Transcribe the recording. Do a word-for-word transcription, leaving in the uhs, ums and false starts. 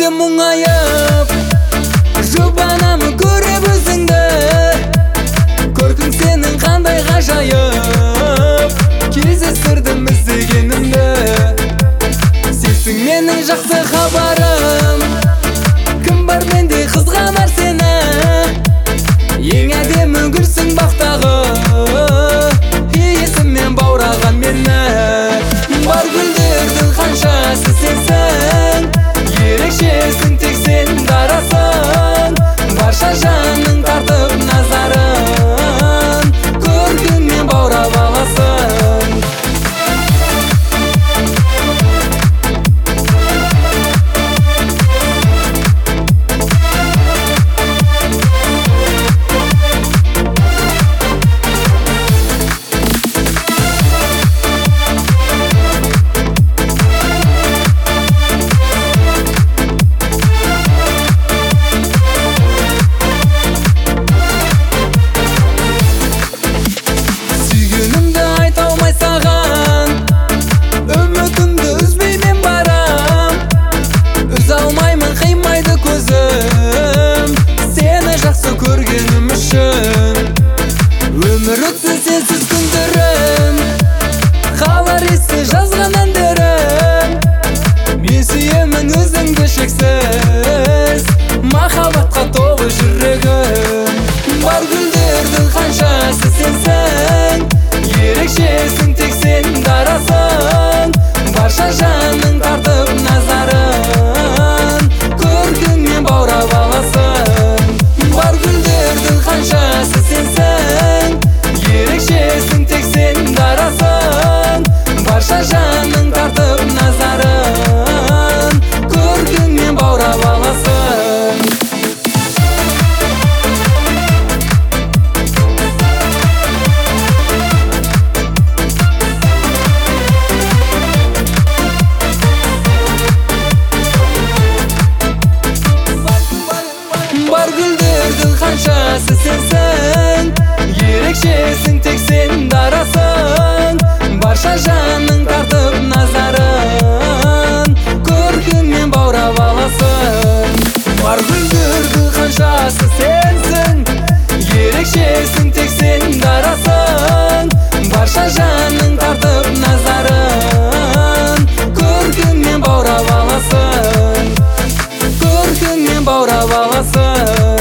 күнде мұңайып жұбанамын көріп өзіңді. Көркің сенің қандай ғажайып, кездестірдім іздегенімді. Сенсің менің жақсы хабарым, кім бар менде қызғанар сені. Ең әдемі гүлсің бақтағы, иісімен баураған мені. Бар гүлдердің қаншасы сенсің, ерекшесің тек сен дарасың. Барша жаның тартып назарын, көркіңмен баурап аласың. Көргенім үшін өмір өтсін сенсіз күндерім, қалар есте жазған әндерім. Мен сүйемін өзіңді шексіз, махаббатқа толы жүрегім. Бар гүлдердің қаншасы сенсің, ерекшесің тек сен дарасың. Барша жаның тартып назарын, көркіңмен баурап аласың. Бар гүлдердің қаншасы сенсің, ерекшесің тек сен дарасың. Барша жаның тартып назарын, көркіңмен баурап аласың. Бар гүлдердің қаншасы сенсің, ерекшесің тек сен дарасың. Барша жаның тартып назарын, көркіңмен баурап аласың. Бар гүлдердің қаншасы сенсің, ерекшесің тек сен дарасың. Барша жаның тартып назарын, көркіңмен баурап аласың. Көркіңмен баурап аласың.